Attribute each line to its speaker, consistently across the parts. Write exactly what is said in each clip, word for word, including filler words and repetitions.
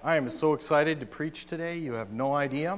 Speaker 1: I am so excited to preach today. You have no idea.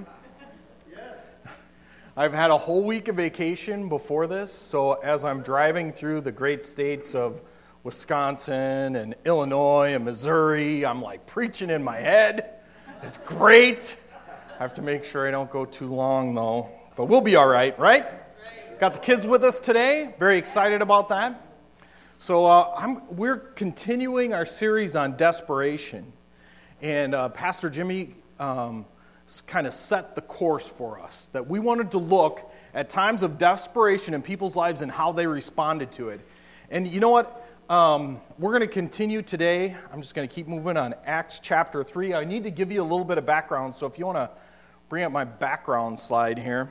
Speaker 1: I've had a whole week of vacation before this, so as I'm driving through the great states of Wisconsin and Illinois and Missouri, I'm like preaching in my head. It's great. I have to make sure I don't go too long, though. But we'll be all right, right? Got the kids with us today. Very excited about that. So uh, I'm, we're continuing our series on desperation. And uh, Pastor Jimmy um, kind of set the course for us, that we wanted to look at times of desperation in people's lives and how they responded to it. And you know what? Um, we're going to continue today. I'm just going to keep moving on Acts chapter three. I need to give you a little bit of background, so if you want to bring up my background slide here.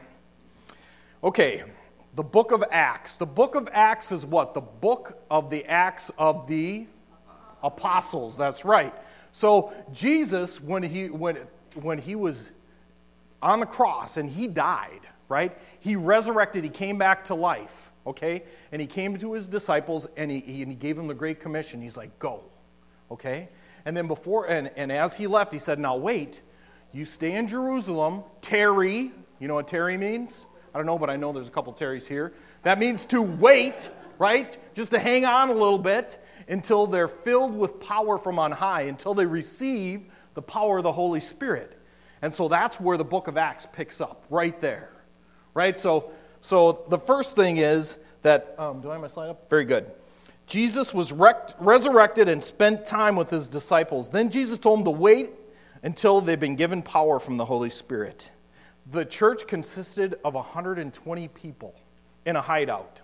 Speaker 1: Okay, the book of Acts. The book of Acts is what? The book of the Acts of the Apostles. That's right. So Jesus, when he when when he was on the cross and he died, right? He resurrected. He came back to life. Okay, and he came to his disciples and he, he and he gave them the Great Commission. He's like, go. Okay, and then before and and as he left, he said, now wait, you stay in Jerusalem, tarry. You know what tarry means? I don't know, but I know there's a couple Terrys here. That means to wait, right? Just to hang on a little bit until they're filled with power from on high, until they receive the power of the Holy Spirit. And so that's where the book of Acts picks up, right there. Right? So so the first thing is that, um, do I have my slide up? Very good. Jesus was rec- resurrected and spent time with his disciples. Then Jesus told them to wait until they've been given power from the Holy Spirit. The church consisted of one hundred twenty people in a hideout.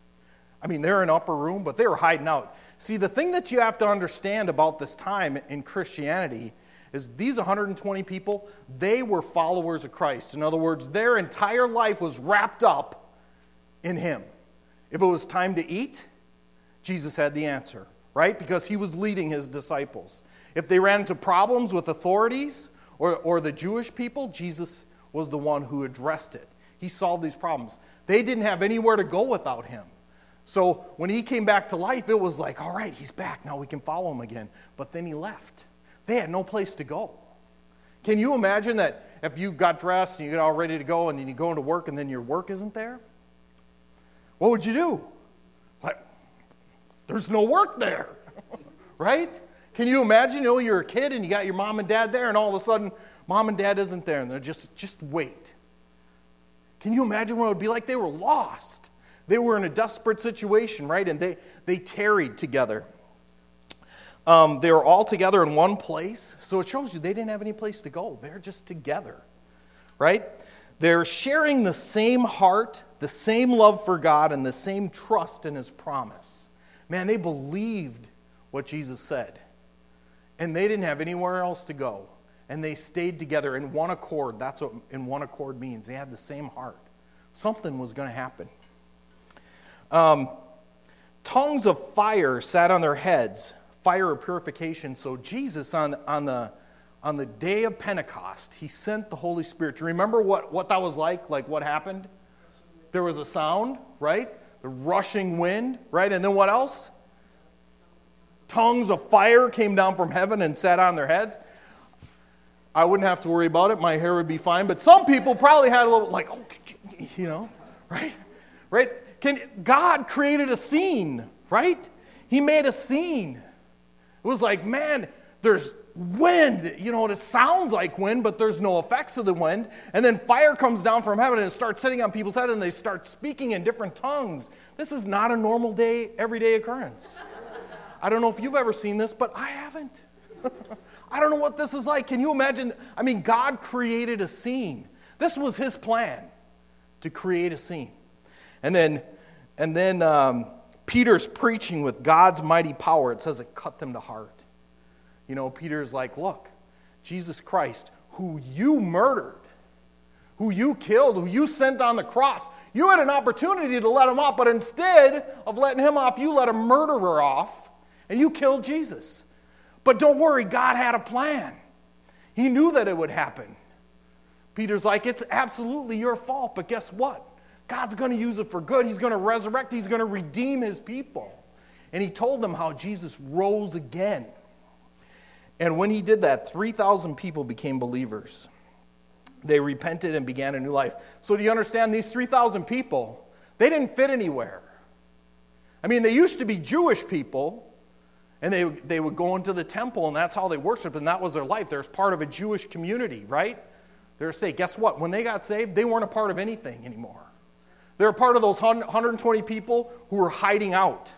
Speaker 1: I mean, they're in an upper room, but they were hiding out. See, the thing that you have to understand about this time in Christianity is these one hundred twenty people, they were followers of Christ. In other words, their entire life was wrapped up in him. If it was time to eat, Jesus had the answer, right? Because he was leading his disciples. If they ran into problems with authorities or, or the Jewish people, Jesus was the one who addressed it. He solved these problems. They didn't have anywhere to go without him. So when he came back to life, it was like, all right, he's back. Now we can follow him again. But then he left. They had no place to go. Can you imagine that if you got dressed and you get all ready to go and then you go into work and then your work isn't there? What would you do? Like, there's no work there, right? Can you imagine, you know, you're a kid and you got your mom and dad there and all of a sudden mom and dad isn't there and they're just, just wait. Can you imagine what it would be like? They were lost. They were in a desperate situation, right? And they, they tarried together. Um, they were all together in one place. So it shows you they didn't have any place to go. They're just together, right? They're sharing the same heart, the same love for God, and the same trust in his promise. Man, they believed what Jesus said. And they didn't have anywhere else to go. And they stayed together in one accord. That's what in one accord means. They had the same heart. Something was going to happen. Um, tongues of fire sat on their heads, fire of purification. So Jesus, on, on, the, on the day of Pentecost, he sent the Holy Spirit. Do you remember what, what that was like? Like what happened? There was a sound, right? The rushing wind, right? And then what else? Tongues of fire came down from heaven and sat on their heads. I wouldn't have to worry about it. My hair would be fine. But some people probably had a little, like, oh, you know, right? Right? Can, God created a scene, right? He made a scene. It was like, man, there's wind. You know, it sounds like wind, but there's no effects of the wind. And then fire comes down from heaven and it starts sitting on people's heads and they start speaking in different tongues. This is not a normal day, everyday occurrence. I don't know if you've ever seen this, but I haven't. I don't know what this is like. Can you imagine? I mean, God created a scene. This was his plan, to create a scene. And then, and then um, Peter's preaching with God's mighty power. It says it cut them to heart. You know, Peter's like, look, Jesus Christ, who you murdered, who you killed, who you sent on the cross, you had an opportunity to let him off, but instead of letting him off, you let a murderer off, and you killed Jesus. But don't worry, God had a plan. He knew that it would happen. Peter's like, it's absolutely your fault, but guess what? God's going to use it for good. He's going to resurrect. He's going to redeem his people. And he told them how Jesus rose again. And when he did that, three thousand people became believers. They repented and began a new life. So do you understand, these three thousand people, they didn't fit anywhere. I mean, they used to be Jewish people, and they, they would go into the temple, and that's how they worshiped, and that was their life. They were part of a Jewish community, right? They were saved. Guess what? When they got saved, they weren't a part of anything anymore. They were part of those one hundred twenty people who were hiding out.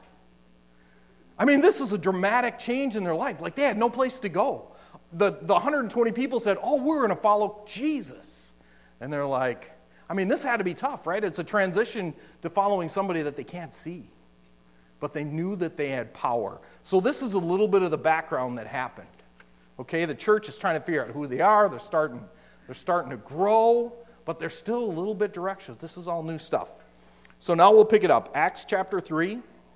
Speaker 1: I mean, this is a dramatic change in their life. Like, they had no place to go. The, the one hundred twenty people said, oh, we're going to follow Jesus. And they're like, I mean, this had to be tough, right? It's a transition to following somebody that they can't see. But they knew that they had power. So this is a little bit of the background that happened. Okay, the church is trying to figure out who they are. They're starting, they're starting to grow, but they're still a little bit directions. This is all new stuff. So now we'll pick it up. Acts chapter three.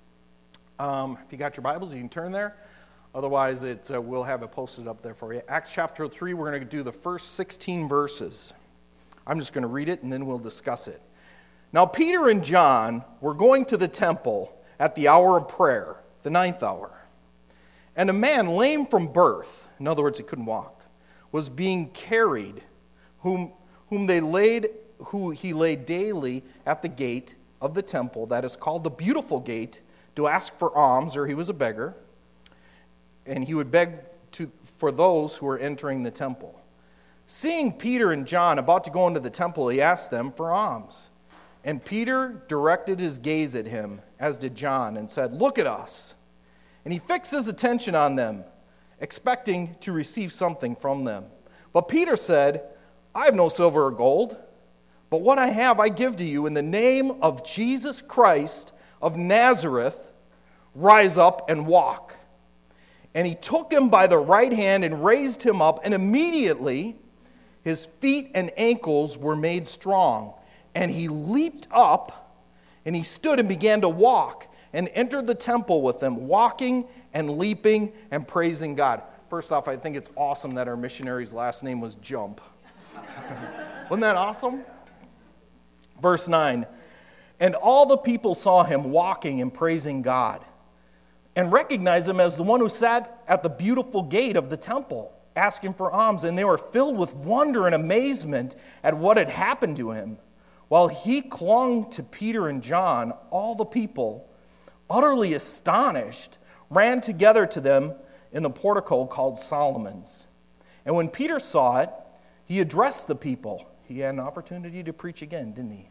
Speaker 1: Um, if you got your Bibles, you can turn there. Otherwise, it's, uh, we'll have it posted up there for you. Acts chapter three, we're going to do the first sixteen verses. I'm just going to read it, and then we'll discuss it. Now, Peter and John were going to the temple at the hour of prayer, the ninth hour. And a man lame from birth, in other words, he couldn't walk, was being carried, whom, whom they laid, who he laid daily at the gate of the temple, that is called the Beautiful Gate, to ask for alms, or he was a beggar, and he would beg to, for those who were entering the temple. Seeing Peter and John about to go into the temple, he asked them for alms. And Peter directed his gaze at him, as did John, and said, look at us. And he fixed his attention on them, expecting to receive something from them. But Peter said, I have no silver or gold, but what I have I give to you in the name of Jesus Christ of Nazareth, rise up and walk. And he took him by the right hand and raised him up, and immediately his feet and ankles were made strong. And he leaped up, and he stood and began to walk, and entered the temple with them, walking and leaping and praising God. First off, I think it's awesome that our missionary's last name was Jump. Wasn't that awesome? Verse nine. And all the people saw him walking and praising God, and recognized him as the one who sat at the beautiful gate of the temple, asking for alms. And they were filled with wonder and amazement at what had happened to him. While he clung to Peter and John, all the people, utterly astonished, ran together to them in the portico called Solomon's. And when Peter saw it, he addressed the people. He had an opportunity to preach again, didn't he?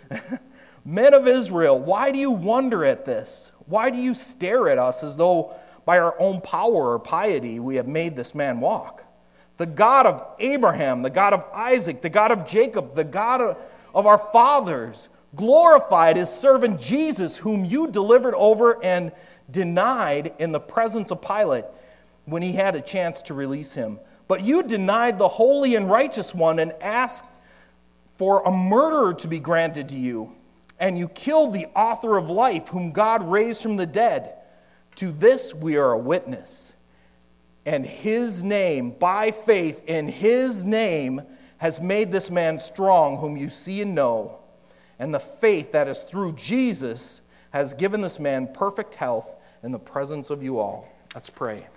Speaker 1: Men of Israel, why do you wonder at this? Why do you stare at us as though by our own power or piety we have made this man walk? The God of Abraham, the God of Isaac, the God of Jacob, the God of, of our fathers, glorified his servant Jesus, whom you delivered over and denied in the presence of Pilate when he had a chance to release him. But you denied the holy and righteous one and asked for a murderer to be granted to you. And you killed the author of life, whom God raised from the dead. To this we are a witness. And his name, by faith in his name, has made this man strong, whom you see and know. And the faith that is through Jesus has given this man perfect health in the presence of you all. Let's pray.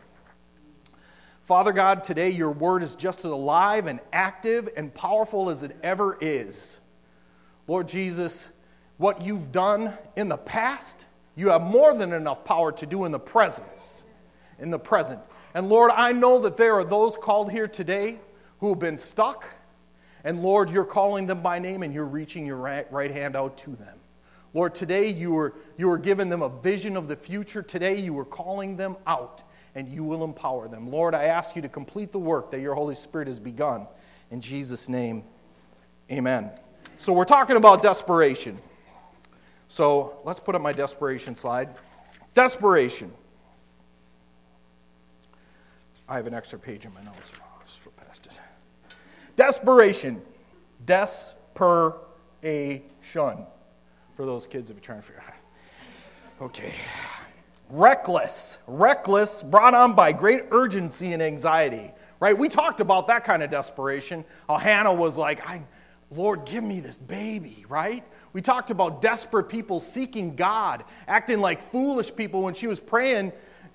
Speaker 1: Father God, today your word is just as alive and active and powerful as it ever is. Lord Jesus, what you've done in the past, you have more than enough power to do in the presence, in the present. And Lord, I know that there are those called here today who have been stuck, and Lord, you're calling them by name and you're reaching your right, right hand out to them. Lord, today you are, you are giving them a vision of the future. Today you are calling them out and you will empower them. Lord, I ask you to complete the work that your Holy Spirit has begun. In Jesus' name, amen. So we're talking about desperation. So let's put up my desperation slide. Desperation. I have an extra page in my notes. I'll just flip past it. Desperation. Desperation. For those kids, if you're trying to figure out. Okay. Reckless. Reckless, brought on by great urgency and anxiety. Right? We talked about that kind of desperation. How Hannah was like, I, Lord, give me this baby, right? We talked about desperate people seeking God, acting like foolish people when she was praying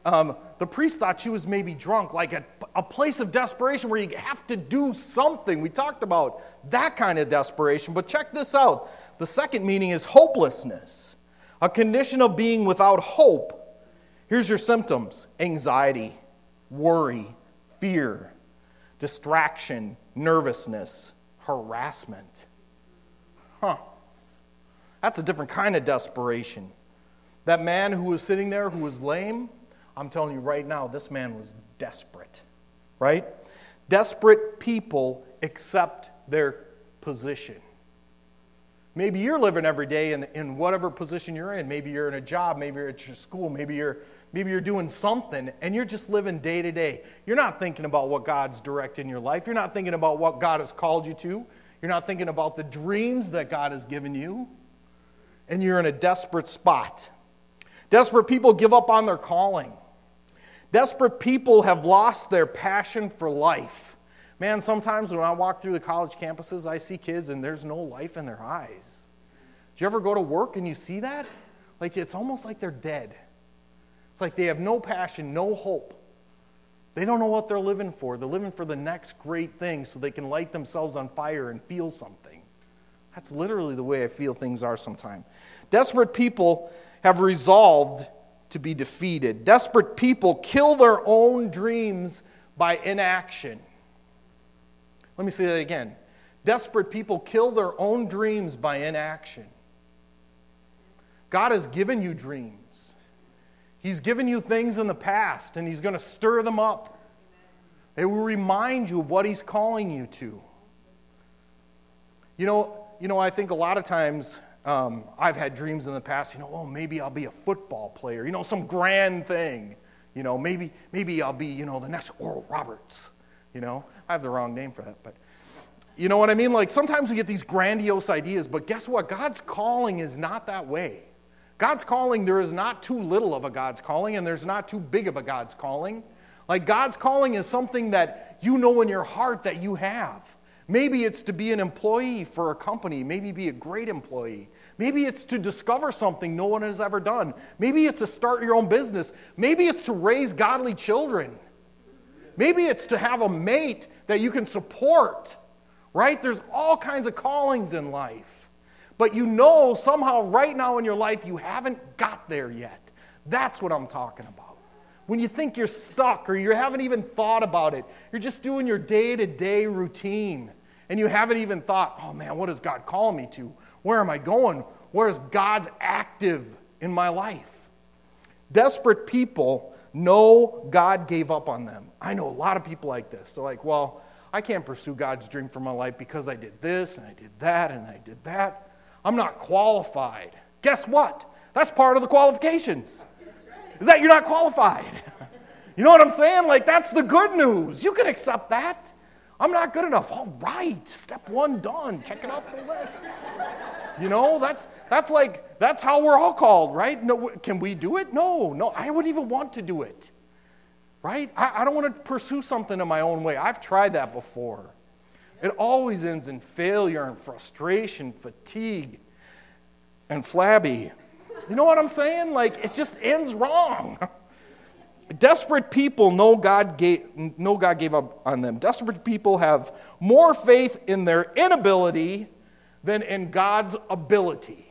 Speaker 1: Um, the priest thought she was maybe drunk, like a, a place of desperation where you have to do something. We talked about that kind of desperation. But check this out. The second meaning is hopelessness, a condition of being without hope. Here's your symptoms: anxiety, worry, fear, distraction, nervousness, harassment. Huh. That's a different kind of desperation. That man who was sitting there who was lame, I'm telling you right now, this man was desperate, right? Desperate people accept their position. Maybe you're living every day in, in whatever position you're in. Maybe you're in a job, maybe you're at your school, maybe you're maybe you're doing something, and you're just living day to day. You're not thinking about what God's directing your life. You're not thinking about what God has called you to. You're not thinking about the dreams that God has given you. And you're in a desperate spot. Desperate people give up on their calling. Desperate people have lost their passion for life. Man, sometimes when I walk through the college campuses, I see kids and there's no life in their eyes. Do you ever go to work and you see that? Like, it's almost like they're dead. It's like they have no passion, no hope. They don't know what they're living for. They're living for the next great thing so they can light themselves on fire and feel something. That's literally the way I feel things are sometimes. Desperate people have resolved to be defeated. Desperate people kill their own dreams by inaction. Let me say that again. Desperate people kill their own dreams by inaction. God has given you dreams. He's given you things in the past, and He's going to stir them up. They will remind you of what He's calling you to. You know, you know, I think a lot of times um, I've had dreams in the past, you know, oh, maybe I'll be a football player, you know, some grand thing. You know, maybe maybe I'll be, you know, the next Oral Roberts. You know, I have the wrong name for that, but you know what I mean? Like, sometimes we get these grandiose ideas, but guess what? God's calling is not that way. God's calling, there is not too little of a God's calling, and there's not too big of a God's calling. Like, God's calling is something that you know in your heart that you have. Maybe it's to be an employee for a company. Maybe be a great employee. Maybe it's to discover something no one has ever done. Maybe it's to start your own business. Maybe it's to raise godly children. Maybe it's to have a mate that you can support, right? There's all kinds of callings in life. But you know somehow right now in your life you haven't got there yet. That's what I'm talking about. When you think you're stuck or you haven't even thought about it, you're just doing your day-to-day routine, and you haven't even thought, oh man, what is God calling me to? Where am I going? Where is God's active in my life? Desperate people know God gave up on them. I know a lot of people like this. They're like, well, I can't pursue God's dream for my life because I did this and I did that and I did that. I'm not qualified. Guess what? That's part of the qualifications. Is that you're not qualified. You know what I'm saying? Like, that's the good news. You can accept that. I'm not good enough. All right, step one done. Check it off the list. You know, that's that's like, that's how we're all called, right? No, can we do it? No, no, I wouldn't even want to do it, right? I, I don't want to pursue something in my own way. I've tried that before. It always ends in failure and frustration, fatigue, and flabby. You know what I'm saying? Like, it just ends wrong. Desperate people know God gave, know God gave up on them. Desperate people have more faith in their inability than in God's ability.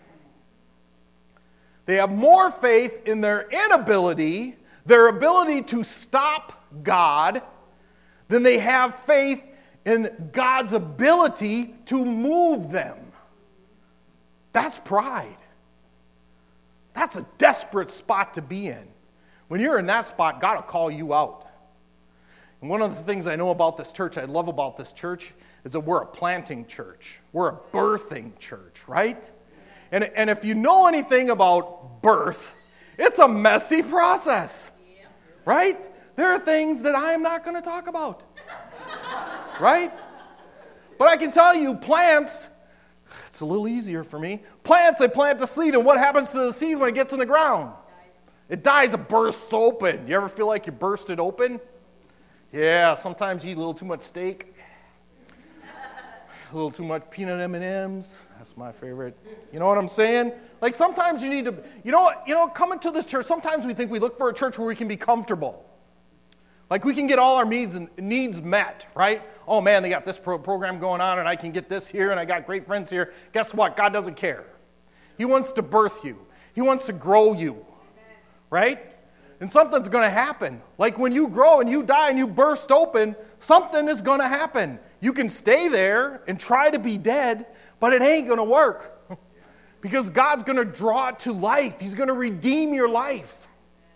Speaker 1: They have more faith in their inability, their ability to stop God, than they have faith in God's ability to move them. That's pride. That's a desperate spot to be in. When you're in that spot, God will call you out. And one of the things I know about this church, I love about this church, is that we're a planting church. We're a birthing church, right? And, and if you know anything about birth, it's a messy process, right? There are things that I am not going to talk about, right? But I can tell you, plants, it's a little easier for me. Plants, they plant the seed, and what happens to the seed when it gets in the ground? It dies, it bursts open. You ever feel like you burst it open? Yeah, sometimes you eat a little too much steak. A little too much peanut M and M's. That's my favorite. You know what I'm saying? Like sometimes you need to, you know what, you know, coming to this church, sometimes we think we look for a church where we can be comfortable. Like we can get all our needs needs met, right? Oh man, they got this pro- program going on and I can get this here and I got great friends here. Guess what? God doesn't care. He wants to birth you. He wants to grow you, right? And something's going to happen. Like when you grow and you die and you burst open, something is going to happen. You can stay there and try to be dead, but it ain't going to work. Because God's going to draw it to life. He's going to redeem your life.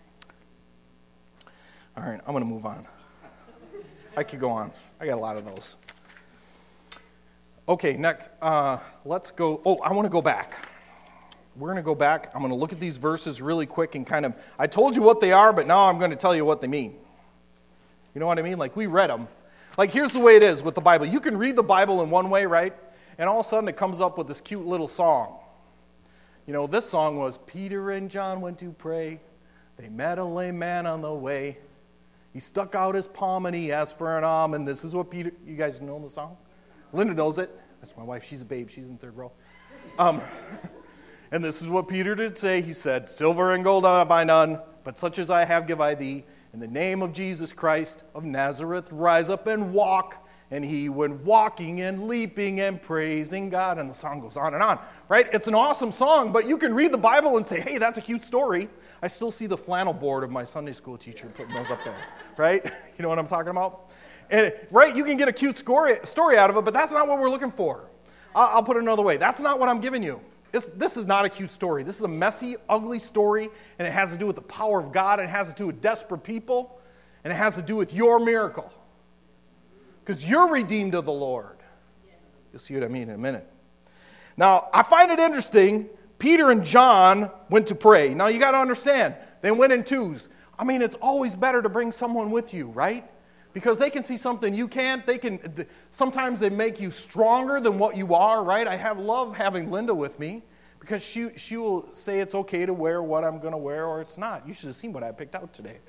Speaker 1: All right, I'm going to move on. I could go on. I got a lot of those. Okay, next, uh, let's go. Oh, I want to go back. We're going to go back. I'm going to look at these verses really quick and kind of, I told you what they are, but now I'm going to tell you what they mean. You know what I mean? Like we read them. Like here's the way it is with the Bible. You can read the Bible in one way, right? And all of a sudden it comes up with this cute little song. You know, this song was, Peter and John went to pray. They met a lame man on the way. He stuck out his palm and he asked for an arm. And this is what Peter, you guys know the song? Linda knows it. That's my wife. She's a babe. She's in third row. Um, and this is what Peter did say. He said, silver and gold have I none, but such as I have give I thee. In the name of Jesus Christ of Nazareth, rise up and walk. And he went walking and leaping and praising God. And the song goes on and on, right? It's an awesome song, but you can read the Bible and say, hey, that's a cute story. I still see the flannel board of my Sunday school teacher putting those up there, right? You know what I'm talking about? And, right, you can get a cute story, story out of it, but that's not what we're looking for. I'll, I'll put it another way. That's not what I'm giving you. This, this is not a cute story. This is a messy, ugly story, and it has to do with the power of God, and it has to do with desperate people, and it has to do with your miracle. Because you're redeemed of the Lord. Yes. You'll see what I mean in a minute. Now, I find it interesting, Peter and John went to pray. Now, you got to understand, they went in twos. I mean, it's always better to bring someone with you, right? Because they can see something you can't. They can. Sometimes they make you stronger than what you are, right? I have love having Linda with me because she, she will say it's okay to wear what I'm going to wear or it's not. You should have seen what I picked out today.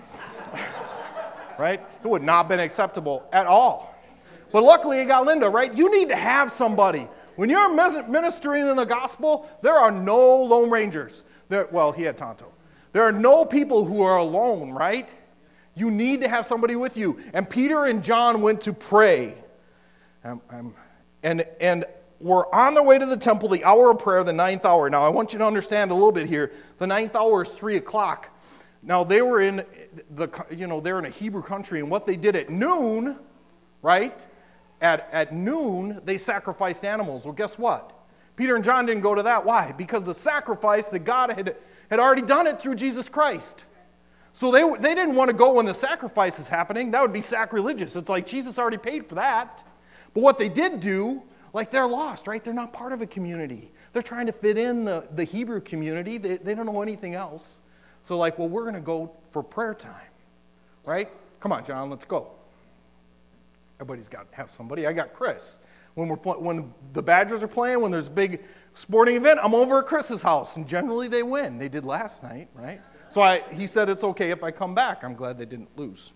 Speaker 1: Right? It would not have been acceptable at all. But luckily, I got Linda, right? You need to have somebody. When you're ministering in the gospel, there are no lone rangers. There, well, he had Tonto. There are no people who are alone, right? You need to have somebody with you. And Peter and John went to pray. Um, um, and, and were on their way to the temple, the hour of prayer, the ninth hour. Now, I want you to understand a little bit here. The ninth hour is three o'clock. Now, they were in the, you know, they're in a Hebrew country, and what they did at noon, right? At, at noon, they sacrificed animals. Well, guess what? Peter and John didn't go to that. Why? Because the sacrifice that God had, had already done it through Jesus Christ. So they, they didn't want to go when the sacrifice is happening. That would be sacrilegious. It's like Jesus already paid for that. But what they did do, like they're lost, right? They're not part of a community. They're trying to fit in the, the Hebrew community. They, they don't know anything else. So like, well, we're going to go for prayer time, right? Come on, John, let's go. Everybody's got to have somebody. I got Chris. When we're when the Badgers are playing, when there's a big sporting event, I'm over at Chris's house, and generally they win. They did last night, right? So I, he said it's okay if I come back. I'm glad they didn't lose,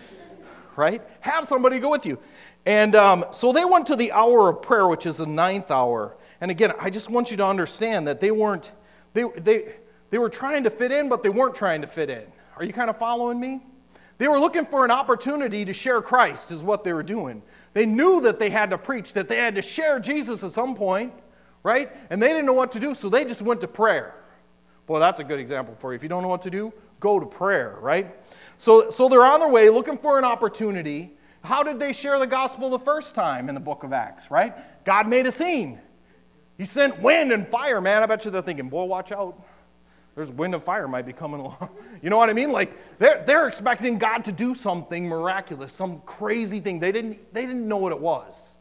Speaker 1: right? Have somebody go with you. And um, so they went to the hour of prayer, which is the ninth hour. And again, I just want you to understand that they weren't, they they they were trying to fit in, but they weren't trying to fit in. Are you kind of following me? They were looking for an opportunity to share Christ is what they were doing. They knew that they had to preach, that they had to share Jesus at some point, right? And they didn't know what to do, so they just went to prayer. Boy, that's a good example for you. If you don't know what to do, go to prayer, right? So, so they're on their way looking for an opportunity. How did they share the gospel the first time in the book of Acts, right? God made a scene. He sent wind and fire, man. I bet you they're thinking, boy, watch out. There's wind and fire might be coming along. You know what I mean? Like, they're, they're expecting God to do something miraculous, some crazy thing. They didn't, they didn't know what it was.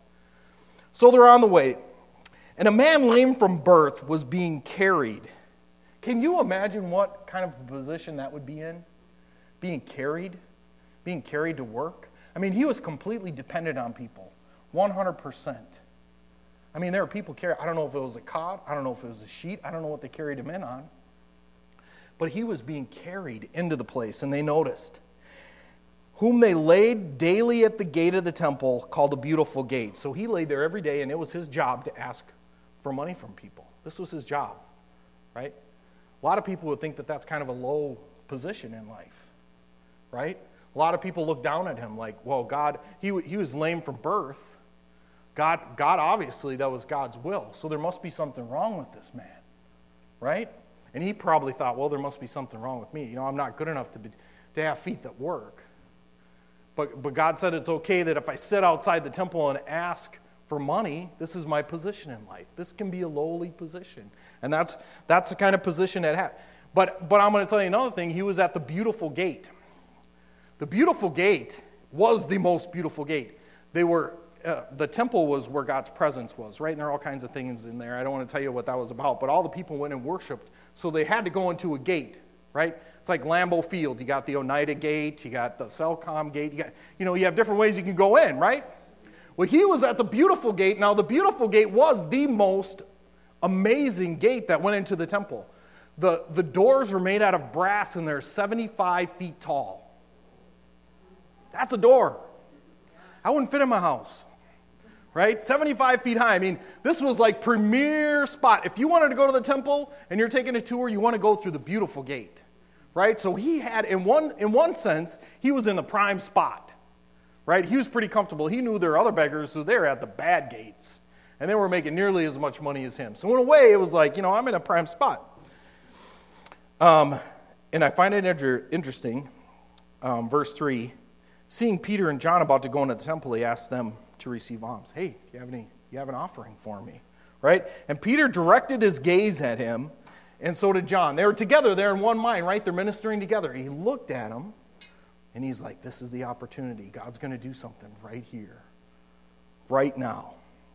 Speaker 1: So they're on the way. And a man lame from birth was being carried. Can you imagine what kind of position that would be in? Being carried? Being carried to work? I mean, he was completely dependent on people, one hundred percent. I mean, there were people carrying, I don't know if it was a cot, I don't know if it was a sheet, I don't know what they carried him in on. But he was being carried into the place, and they noticed. whom they laid daily at the gate of the temple called the Beautiful Gate. So he laid there every day, and it was his job to ask for money from people. This was his job, right? A lot of people would think that that's kind of a low position in life, right? A lot of people look down at him like, well, God, he, he was lame from birth. God, God, obviously, that was God's will. So there must be something wrong with this man, right? And he probably thought, well, there must be something wrong with me. You know, I'm not good enough to be, to have feet that work. But, but God said it's okay that if I sit outside the temple and ask for money, this is my position in life. This can be a lowly position. And that's that's the kind of position it had. But, but I'm going to tell you another thing. He was at the Beautiful Gate. The Beautiful Gate was the most beautiful gate. They were, uh, the temple was where God's presence was, right? And there are all kinds of things in there. I don't want to tell you what that was about. But all the people went and worshiped. So they had to go into a gate, right? It's like Lambeau Field. You got the Oneida Gate. You got the Selcom Gate. You got, you know, you have different ways you can go in, right? Well, he was at the Beautiful Gate. Now, the Beautiful Gate was the most amazing gate that went into the temple. The, the doors were made out of brass, and they're seventy-five feet tall. That's a door. I wouldn't fit in my house, right? seventy-five feet high. I mean, this was like premier spot. If you wanted to go to the temple and you're taking a tour, you want to go through the Beautiful Gate, right? So he had, in one, in one sense, he was in the prime spot, right? He was pretty comfortable. He knew there were other beggars who they were at the bad gates, and they were making nearly as much money as him. So in a way, it was like, you know, I'm in a prime spot. Um, and I find it inter- interesting, um, verse three, seeing Peter and John about to go into the temple, he asked them to receive alms. Hey, do you have any, you have an offering for me, right? And Peter directed his gaze at him, and so did John. They were together, they're in one mind, right? They're ministering together. He looked at him, and he's like, this is the opportunity. God's going to do something right here, right now.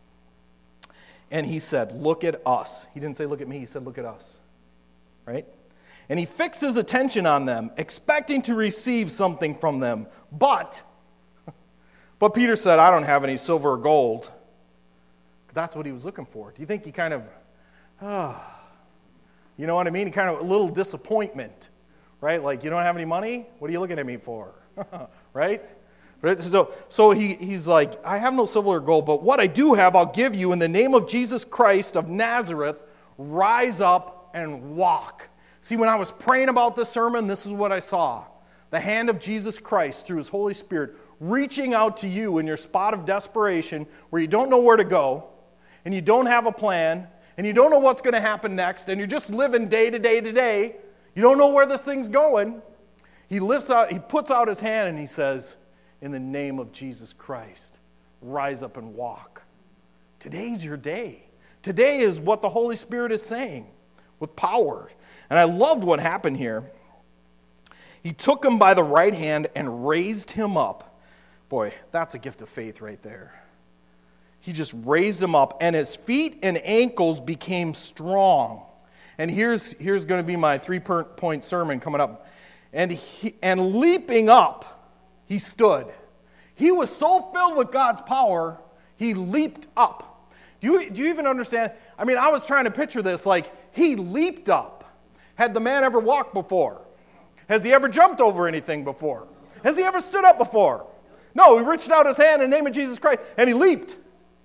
Speaker 1: And he said, look at us. He didn't say, look at me. He said, look at us, right? And he fixed his attention on them, expecting to receive something from them. But, but Peter said, I don't have any silver or gold. That's what he was looking for. Do you think he kind of, ah, oh, you know what I mean? Kind of a little disappointment, right? Like, you don't have any money? What are you looking at me for? Right? So, so he, he's like, I have no silver or gold, but what I do have, I'll give you in the name of Jesus Christ of Nazareth. Rise up and walk. See, when I was praying about this sermon, this is what I saw. The hand of Jesus Christ through his Holy Spirit reaching out to you in your spot of desperation where you don't know where to go, and you don't have a plan, and you don't know what's going to happen next, and you're just living day to day to day. You don't know where this thing's going. He lifts out, he puts out his hand and he says, in the name of Jesus Christ, rise up and walk. Today's your day. Today is what the Holy Spirit is saying with power. And I loved what happened here. He took him by the right hand and raised him up. Boy, that's a gift of faith right there. He just raised him up, and his feet and ankles became strong. And here's, here's going to be my three-point sermon coming up. And, he, and leaping up, he stood. He was so filled with God's power, he leaped up. Do you, do you even understand? I mean, I was trying to picture this like he leaped up. Had the man ever walked before? Has he ever jumped over anything before? Has he ever stood up before? No, he reached out his hand in the name of Jesus Christ, and he leaped.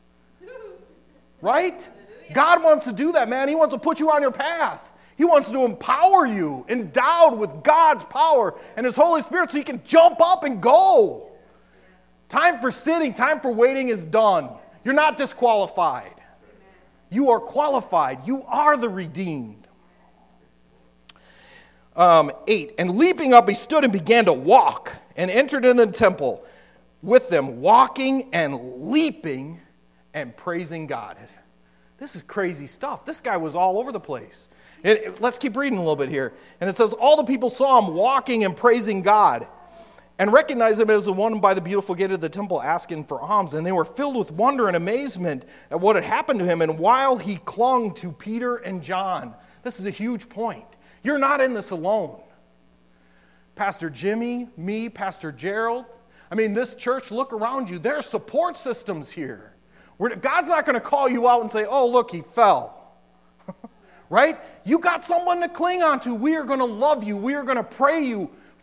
Speaker 1: Right? God wants to do that, man. He wants to put you on your path. He wants to empower you, endowed with God's power and his Holy Spirit so you can jump up and go. Time for sitting, time for waiting is done. You're not disqualified. You are qualified. You are the redeemed. Um, eight, and leaping up, he stood and began to walk and entered into the temple with them, walking and leaping and praising God. This is crazy stuff. This guy was all over the place. It, let's keep reading a little bit here. And it says, all the people saw him walking and praising God and recognized him as the one by the beautiful gate of the temple asking for alms. And they were filled with wonder and amazement at what had happened to him. And while he clung to Peter and John, this is a huge point. You're not in this alone. Pastor Jimmy, me, Pastor Gerald. I mean, this church, look around you. There are support systems here. We're, God's not going to call you out and say, oh, look, he fell. Right? You got someone to cling on to. We are going to love you. We are going to pray you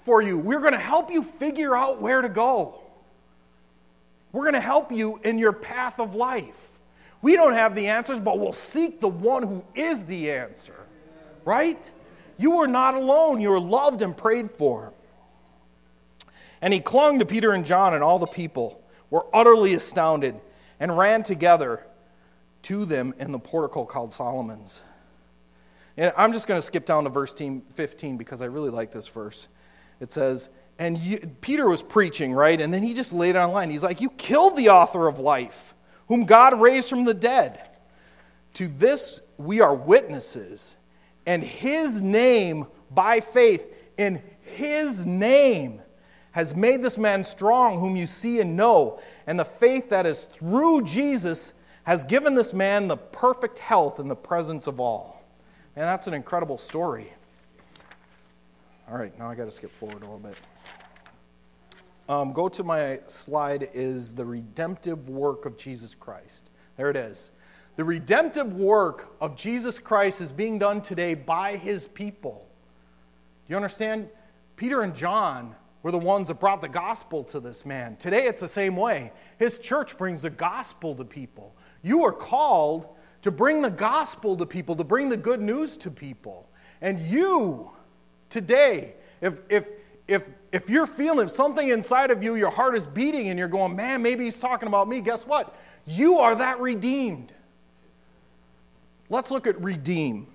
Speaker 1: for you. We're going to help you figure out where to go. We're going to help you in your path of life. We don't have the answers, but we'll seek the one who is the answer. Right? You are not alone. You are loved and prayed for. And he clung to Peter and John, and all the people were utterly astounded and ran together to them in the portico called Solomon's. And I'm just going to skip down to verse fifteen because I really like this verse. It says, and you, Peter was preaching, right? And then he just laid it on line. He's like, you killed the author of life, whom God raised from the dead. To this we are witnesses, and his name, by faith in his name, has made this man strong, whom you see and know. And the faith that is through Jesus has given this man the perfect health in the presence of all. And that's an incredible story. All right, now I got to skip forward a little bit. Um, go to my slide is the redemptive work of Jesus Christ. There it is. The redemptive work of Jesus Christ is being done today by his people. You understand? Peter and John were the ones that brought the gospel to this man. Today it's the same way. His church brings the gospel to people. You are called to bring the gospel to people, to bring the good news to people. And you, today, if if if if you're feeling something inside of you, your heart is beating and you're going, man, maybe he's talking about me, guess what? You are that redeemed. Let's look at redeem.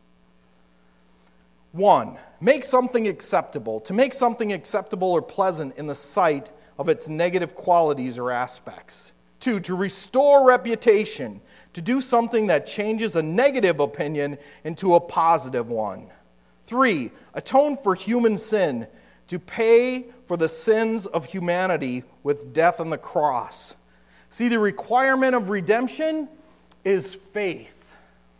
Speaker 1: One, make something acceptable. To make something acceptable or pleasant in the sight of its negative qualities or aspects. Two, to restore reputation. To do something that changes a negative opinion into a positive one. Three, atone for human sin. To pay for the sins of humanity with death on the cross. See, the requirement of redemption is faith.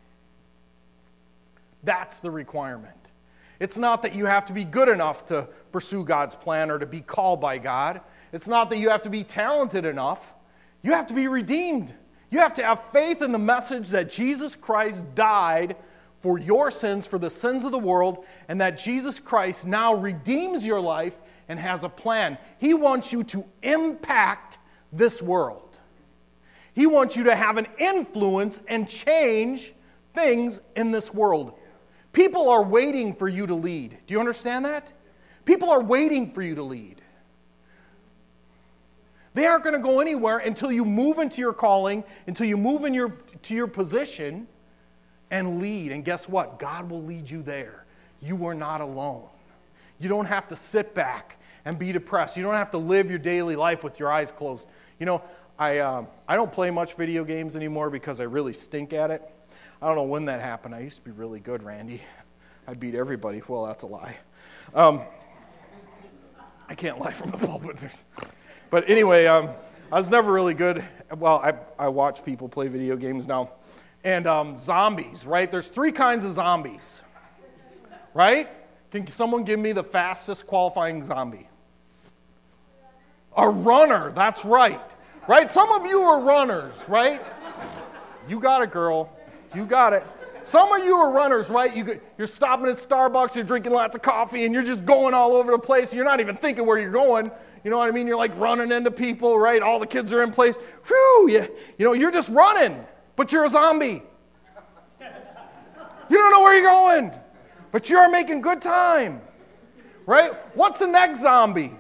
Speaker 1: That's the requirement. It's not that you have to be good enough to pursue God's plan or to be called by God. It's not that you have to be talented enough. You have to be redeemed. You have to have faith in the message that Jesus Christ died for your sins, for the sins of the world, and that Jesus Christ now redeems your life and has a plan. He wants you to impact this world. He wants you to have an influence and change things in this world. People are waiting for you to lead. Do you understand that? People are waiting for you to lead. They aren't going to go anywhere until you move into your calling, until you move in your, to your position and lead. And guess what? God will lead you there. You are not alone. You don't have to sit back and be depressed. You don't have to live your daily life with your eyes closed. You know, I um, I don't play much video games anymore because I really stink at it. I don't know when that happened. I used to be really good, Randy. I beat everybody. Well, that's a lie. Um, I can't lie from the pulpit. But anyway, um, I was never really good. Well, I, I watch people play video games now. And um, zombies, right? There's three kinds of zombies, right? Can someone give me the fastest qualifying zombie? A runner, that's right. Right? Some of you are runners, right? You got it, girl. You got it. Some of you are runners, right? You, you're stopping at Starbucks, you're drinking lots of coffee, and you're just going all over the place. You're not even thinking where you're going. You know what I mean? You're like running into people, right? All the kids are in place. Whew, you, you know, you're just running, but you're a zombie. You don't know where you're going, but you're making good time, right? What's the next zombie?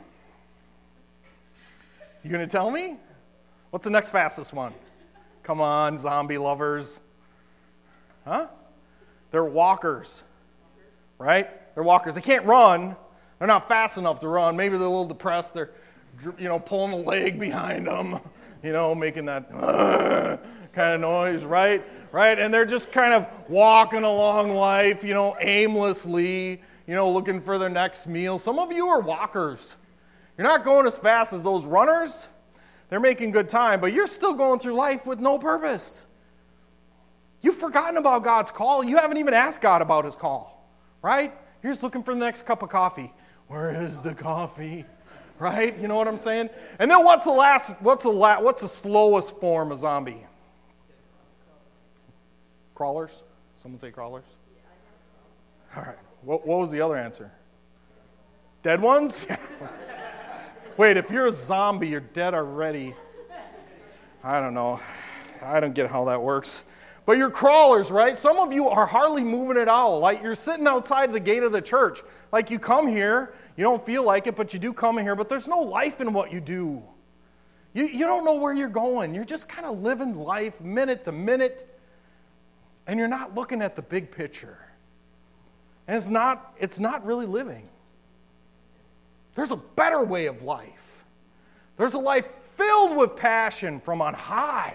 Speaker 1: You going to tell me? What's the next fastest one? Come on, zombie lovers. Huh? They're walkers, right? They're walkers. They can't run. They're not fast enough to run. Maybe they're a little depressed. They're, you know, pulling a leg behind them, you know, making that uh, kind of noise, right? Right? And they're just kind of walking along life, you know, aimlessly, you know, looking for their next meal. Some of you are walkers. You're not going as fast as those runners. They're making good time, but you're still going through life with no purpose. You've forgotten about God's call. You haven't even asked God about his call, right? You're just looking for the next cup of coffee. Where is the coffee? Right? You know what I'm saying? And then what's the last, what's the la, what's the slowest form of zombie? Crawlers? Someone say crawlers? All right. What, what was the other answer? Dead ones? Wait, if you're a zombie, you're dead already. I don't know. I don't get how that works. But you're crawlers, right? Some of you are hardly moving at all. Like you're sitting outside the gate of the church. Like you come here, you don't feel like it, but you do come in here, but there's no life in what you do. You, you don't know where you're going. You're just kind of living life minute to minute, and you're not looking at the big picture. And it's not, it's not really living. There's a better way of life. There's a life filled with passion from on high.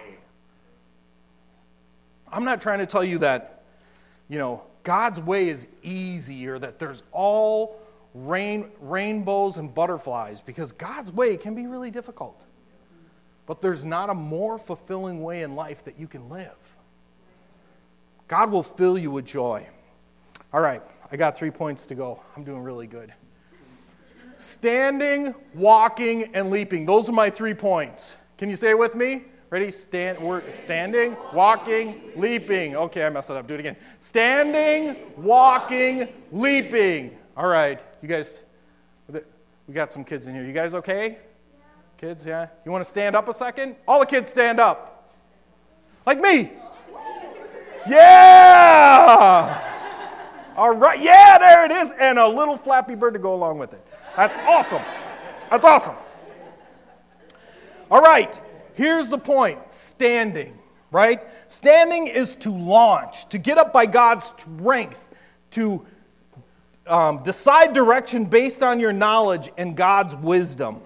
Speaker 1: I'm not trying to tell you that, you know, God's way is easy or that there's all rain, rainbows and butterflies, because God's way can be really difficult. But there's not a more fulfilling way in life that you can live. God will fill you with joy. All right, I got three points to go. I'm doing really good. Standing, walking, and leaping. Those are my three points. Can you say it with me? Ready? Stand. We're standing, walking, leaping. Okay, I messed it up. Do it again. Standing, walking, leaping. All right, you guys, we got some kids in here. You guys okay? Yeah. Kids, yeah? You want to stand up a second? All the kids stand up. Like me. Yeah! All right, yeah, there it is. And a little Flappy Bird to go along with it. That's awesome. That's awesome. All right. Here's the point, standing, right? Standing is to launch, to get up by God's strength, to um, decide direction based on your knowledge and God's wisdom,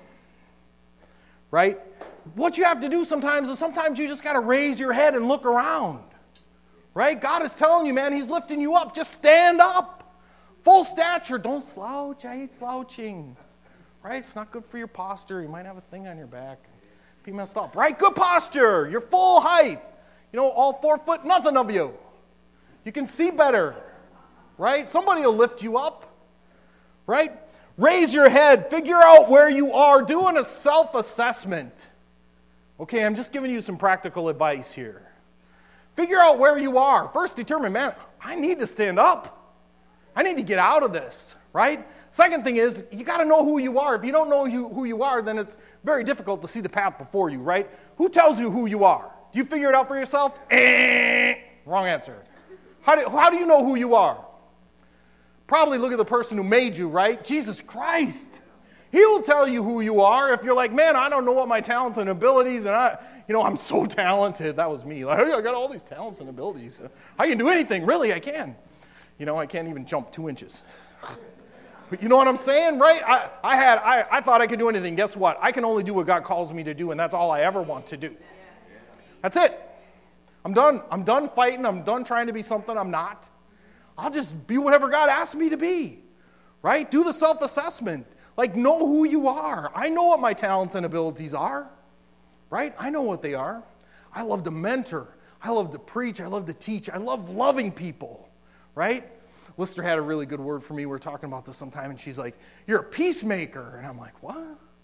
Speaker 1: right? What you have to do sometimes is sometimes you just got to raise your head and look around, right? God is telling you, man, he's lifting you up. Just stand up. Full stature. Don't slouch. I hate slouching, right? It's not good for your posture. You might have a thing on your back. Be messed up, right? Good posture. You're full height. You know, all four foot, nothing of you. You can see better, right? Somebody will lift you up, right? Raise your head. Figure out where you are. Doing a self-assessment. Okay, I'm just giving you some practical advice here. Figure out where you are. First, determine, man, I need to stand up. I need to get out of this, right? Second thing is, you got to know who you are. If you don't know you, who you are, then it's very difficult to see the path before you, right? Who tells you who you are? Do you figure it out for yourself? Eh, wrong answer. How do, how do you know who you are? Probably look at the person who made you, right? Jesus Christ. He will tell you who you are. If you're like, man, I don't know what my talents and abilities, and I, you know, I'm so talented. That was me. Like, hey, I got all these talents and abilities. I can do anything. Really, I can. You know, I can't even jump two inches. But you know what I'm saying, right? I, I had, I, I thought I could do anything. Guess what? I can only do what God calls me to do, and that's all I ever want to do. That's it. I'm done. I'm done fighting. I'm done trying to be something I'm not. I'll just be whatever God asks me to be, right? Do the self-assessment. Like, know who you are. I know what my talents and abilities are, right? I know what they are. I love to mentor. I love to preach. I love to teach. I love loving people, right? Lister had a really good word for me. We were talking about this sometime, and she's like, you're a peacemaker. And I'm like, what?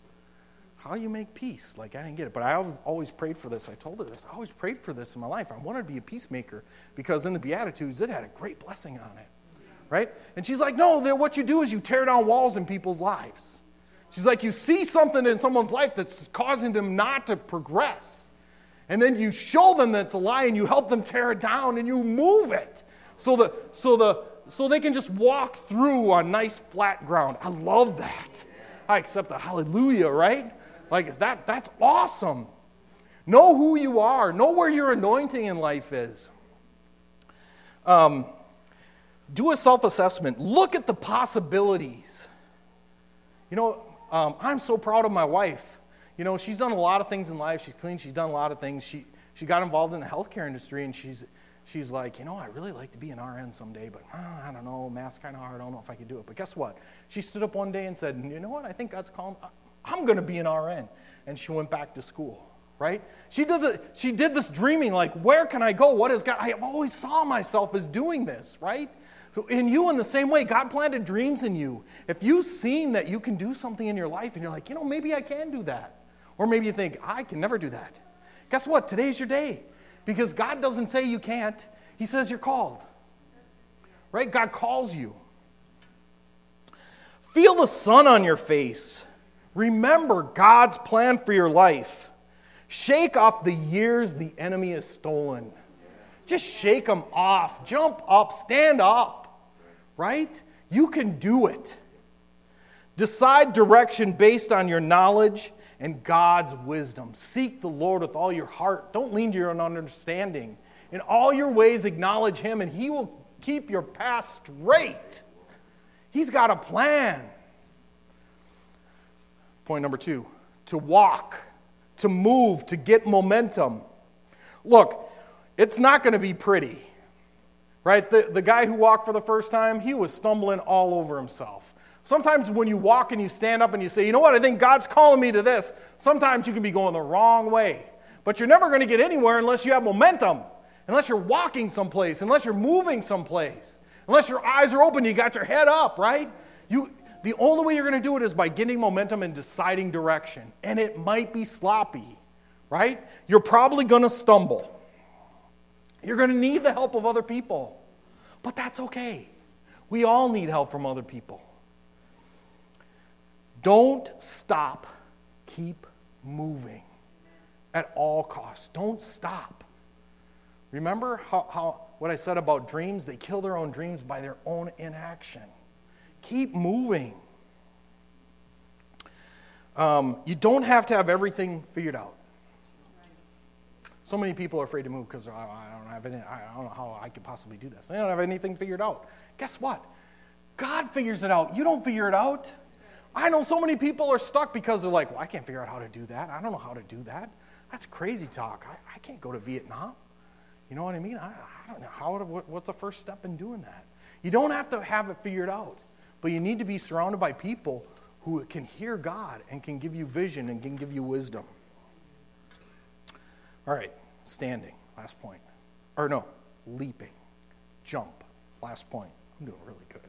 Speaker 1: How do you make peace? Like, I didn't get it. But I always prayed for this. I told her this. I always prayed for this in my life. I wanted to be a peacemaker because in the Beatitudes, it had a great blessing on it, right? And she's like, no, what you do is you tear down walls in people's lives. She's like, you see something in someone's life that's causing them not to progress. And then you show them that's a lie, and you help them tear it down, and you move it. So the so the So they can just walk through on nice flat ground. I love that. I accept the hallelujah, right? Like that, that's awesome. Know who you are. Know where your anointing in life is. Um, do a self-assessment. Look at the possibilities. You know, um, I'm so proud of my wife. You know, she's done a lot of things in life. She's clean. She's done a lot of things. She she got involved in the healthcare industry, and she's She's like, you know, I really like to be an R N someday, but oh, I don't know, math's kind of hard. I don't know if I could do it. But guess what? She stood up one day and said, you know what? I think God's calling. I'm going to be an R N. And she went back to school, right? She did the, she did this dreaming, like, where can I go? What is God? I always saw myself as doing this, right? So in you, in the same way, God planted dreams in you. If you've seen that you can do something in your life and you're like, you know, maybe I can do that. Or maybe you think, I can never do that. Guess what? Today's your day. Because God doesn't say you can't. He says you're called. Right? God calls you. Feel the sun on your face. Remember God's plan for your life. Shake off the years the enemy has stolen. Just shake them off. Jump up. Stand up. Right? You can do it. Decide direction based on your knowledge and God's wisdom. Seek the Lord with all your heart. Don't lean to your own understanding. In all your ways, acknowledge Him, and He will keep your path straight. He's got a plan. Point number two, to walk, to move, to get momentum. Look, it's not going to be pretty, right? The, the guy who walked for the first time, he was stumbling all over himself. Sometimes when you walk and you stand up and you say, you know what, I think God's calling me to this, sometimes you can be going the wrong way. But you're never going to get anywhere unless you have momentum, unless you're walking someplace, unless you're moving someplace, unless your eyes are open, you got your head up, right? You, the only way you're going to do it is by getting momentum and deciding direction. And it might be sloppy, right? You're probably going to stumble. You're going to need the help of other people. But that's okay. We all need help from other people. Don't stop. Keep moving at all costs. Don't stop. Remember how, how what I said about dreams? They kill their own dreams by their own inaction. Keep moving. Um, you don't have to have everything figured out. So many people are afraid to move because I, I don't have any, I don't know how I could possibly do this. I don't have anything figured out. Guess what? God figures it out. You don't figure it out. I know so many people are stuck because they're like, well, I can't figure out how to do that. I don't know how to do that. That's crazy talk. I, I can't go to Vietnam. You know what I mean? I, I don't know. How. What, what's the first step in doing that? You don't have to have it figured out, but you need to be surrounded by people who can hear God and can give you vision and can give you wisdom. All right, standing, last point. Or no, leaping, jump, last point. I'm doing really good.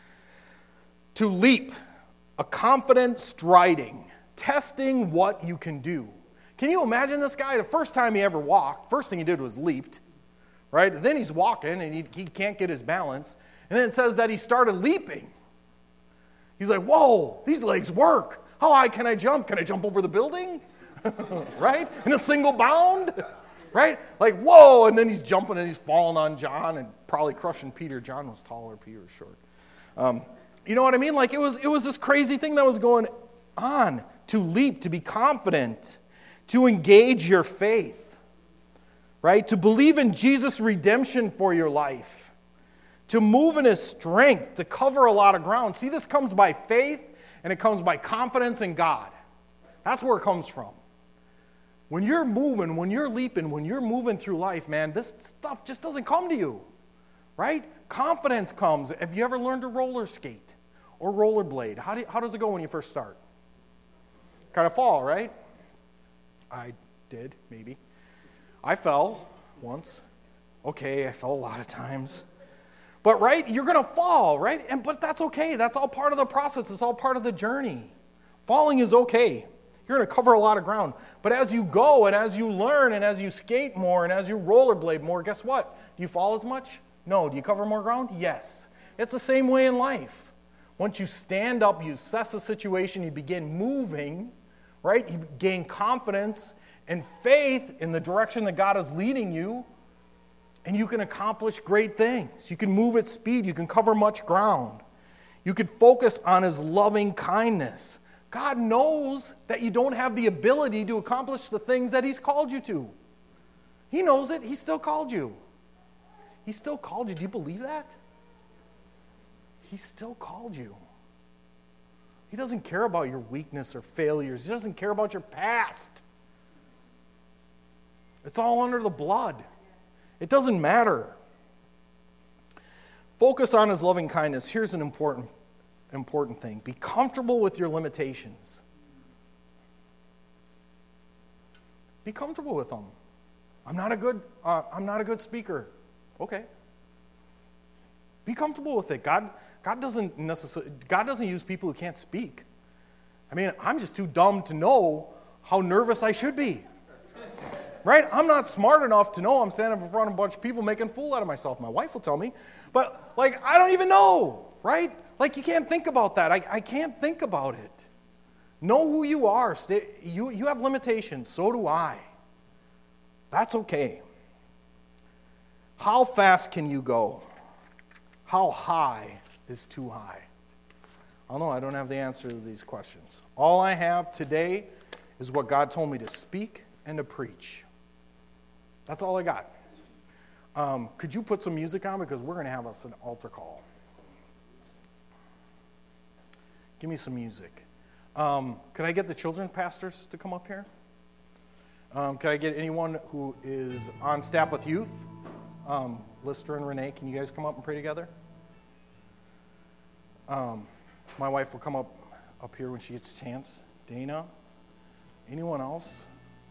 Speaker 1: To leap, a confident striding, testing what you can do. Can you imagine this guy? The first time he ever walked, first thing he did was leaped, right? Then he's walking and he, he can't get his balance. And then it says that he started leaping. He's like, whoa, these legs work. How high can I jump? Can I jump over the building? Right? In a single bound? Right? Like, whoa, and then he's jumping and he's falling on John and probably crushing Peter. John was taller, Peter was short. Um, you know what I mean? Like, it was, it was this crazy thing that was going on. To leap, to be confident, to engage your faith, right? To believe in Jesus' redemption for your life, to move in His strength, to cover a lot of ground. See, this comes by faith, and it comes by confidence in God. That's where it comes from. When you're moving, when you're leaping, when you're moving through life, man, this stuff just doesn't come to you, right? Confidence comes. Have you ever learned to roller skate or rollerblade? How, do you, how does it go when you first start? Kind of fall, right? I did, maybe. I fell once. Okay, I fell a lot of times. But, right, you're going to fall, right? And But that's okay. That's all part of the process. It's all part of the journey. Falling is okay. You're going to cover a lot of ground. But as you go and as you learn and as you skate more and as you rollerblade more, guess what? Do you fall as much? No. Do you cover more ground? Yes. It's the same way in life. Once you stand up, you assess the situation, you begin moving, right? You gain confidence and faith in the direction that God is leading you, and you can accomplish great things. You can move at speed. You can cover much ground. You can focus on His loving kindness. God knows that you don't have the ability to accomplish the things that He's called you to. He knows it. He still called you. He still called you. Do you believe that? He still called you. He doesn't care about your weakness or failures. He doesn't care about your past. It's all under the blood. It doesn't matter. Focus on His loving kindness. Here's an important important thing. Be comfortable with your limitations. Be comfortable with them. I'm not a good uh, I'm not a good speaker. Okay. Be comfortable with it. God God doesn't necessarily God doesn't use people who can't speak. I mean, I'm just too dumb to know how nervous I should be. Right? I'm not smart enough to know I'm standing in front of a bunch of people making a fool out of myself. My wife will tell me. But, like, I don't even know, right? Like, you can't think about that. I, I can't think about it. Know who you are. Stay, you, you have limitations. So do I. That's okay. How fast can you go? How high is too high? I don't know. I don't have the answer to these questions. All I have today is what God told me to speak and to preach. That's all I got. Um, could you put some music on? Because we're going to have us an altar call. Give me some music. Um, could I get the children's pastors to come up here? Um, could I get anyone who is on staff with youth? Um, Lister and Renee, can you guys come up and pray together? Um, my wife will come up, up here when she gets a chance. Dana? Anyone else?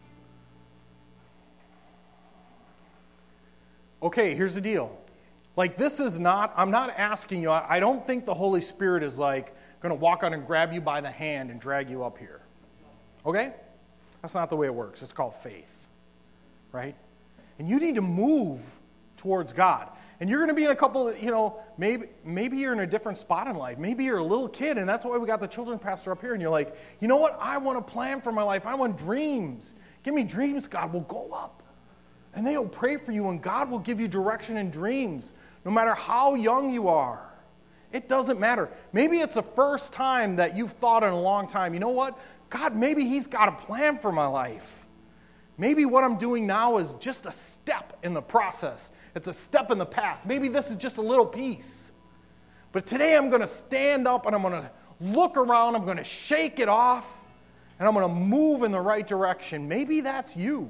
Speaker 1: Okay, here's the deal. Like, this is not, I'm not asking you, I, I don't think the Holy Spirit is like going to walk out and grab you by the hand and drag you up here. Okay? That's not the way it works. It's called faith. Right? And you need to move towards God. And you're going to be in a couple, you know, maybe maybe you're in a different spot in life. Maybe you're a little kid, and that's why we got the children's pastor up here. And you're like, you know what? I want a plan for my life. I want dreams. Give me dreams, God. We'll go up. And they will pray for you, and God will give you direction and dreams, no matter how young you are. It doesn't matter. Maybe it's the first time that you've thought in a long time, you know what? God, maybe he's got a plan for my life. Maybe what I'm doing now is just a step in the process. It's a step in the path. Maybe this is just a little piece. But today I'm going to stand up and I'm going to look around. I'm going to shake it off. And I'm going to move in the right direction. Maybe that's you.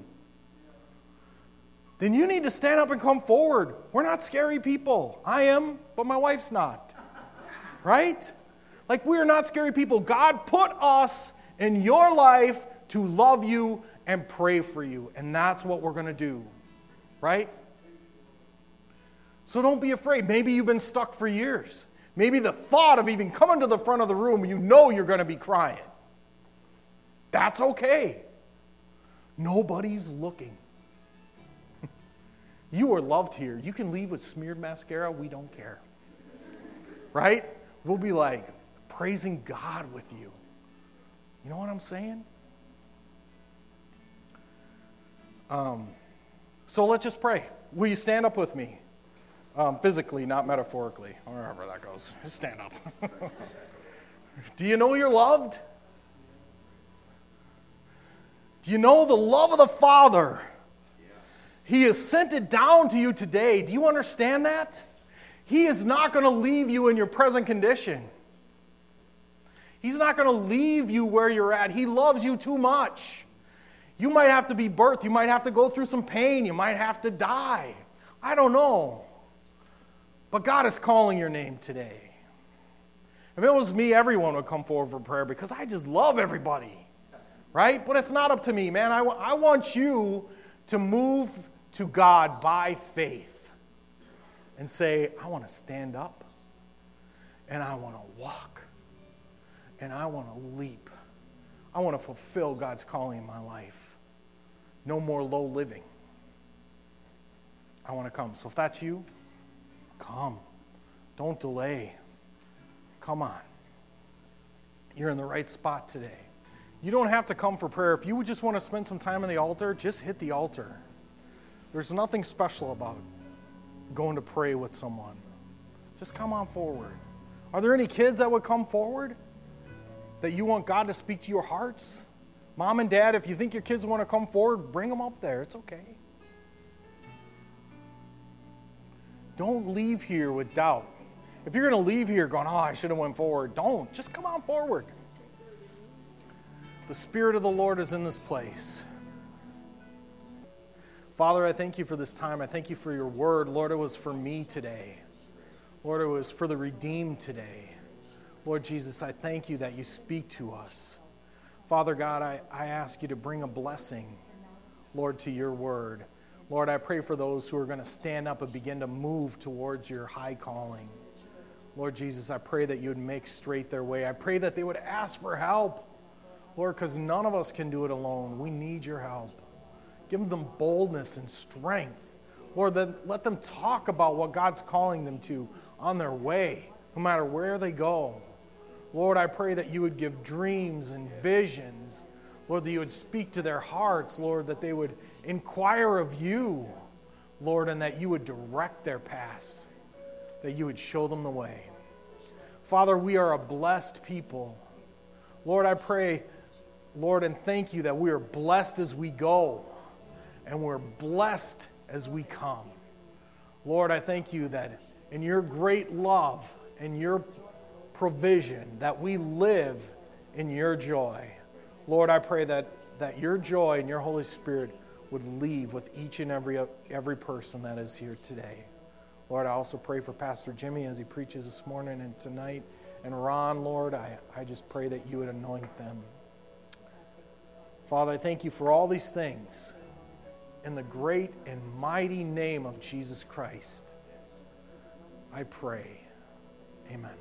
Speaker 1: Then you need to stand up and come forward. We're not scary people. I am, but my wife's not. Right? Like, we're not scary people. God put us in your life to love you and pray for you. And that's what we're going to do. Right? So don't be afraid. Maybe you've been stuck for years. Maybe the thought of even coming to the front of the room, you know you're going to be crying. That's okay. Nobody's looking. You are loved here. You can leave with smeared mascara. We don't care. Right? We'll be like praising God with you. You know what I'm saying? Um, so let's just pray. Will you stand up with me? Um, physically, not metaphorically, or however that goes. Just stand up. Do you know you're loved? Do you know the love of the Father? He has sent it down to you today. Do you understand that? He is not going to leave you in your present condition. He's not going to leave you where you're at. He loves you too much. You might have to be birthed. You might have to go through some pain. You might have to die. I don't know. But God is calling your name today. If it was me, everyone would come forward for prayer because I just love everybody. Right? But it's not up to me, man. I, w- I want you to move to God by faith and say, I want to stand up and I want to walk and I want to leap. I want to fulfill God's calling in my life. No more low living. I want to come. So if that's you, come. Don't delay. Come on. You're in the right spot today. You don't have to come for prayer. If you would just want to spend some time on the altar, just hit the altar. There's nothing special about going to pray with someone. Just come on forward. Are there any kids that would come forward that you want God to speak to your hearts? Mom and Dad, if you think your kids want to come forward, bring them up there. It's okay. Don't leave here with doubt. If you're going to leave here going, oh, I should have went forward, don't. Just come on forward. The Spirit of the Lord is in this place. Father, I thank you for this time. I thank you for your word. Lord, it was for me today. Lord, it was for the redeemed today. Lord Jesus, I thank you that you speak to us. Father God, I, I ask you to bring a blessing, Lord, to your word. Lord, I pray for those who are going to stand up and begin to move towards your high calling. Lord Jesus, I pray that you would make straight their way. I pray that they would ask for help. Lord, because none of us can do it alone. We need your help. Give them boldness and strength. Lord, then let them talk about what God's calling them to on their way. no matter where they go. Lord, I pray that you would give dreams and visions. Lord, that you would speak to their hearts, Lord, that they would inquire of you, Lord, and that you would direct their paths, that you would show them the way. Father, we are a blessed people. Lord, I pray, Lord, and thank you that we are blessed as we go, and we're blessed as we come. Lord, I thank you that in your great love and your provision, that we live in your joy. Lord, I pray that, that your joy and your Holy Spirit would leave with each and every, every person that is here today. Lord, I also pray for Pastor Jimmy as he preaches this morning and tonight. And Ron, Lord, I, I just pray that you would anoint them. Father, I thank you for all these things. In the great and mighty name of Jesus Christ, I pray. Amen.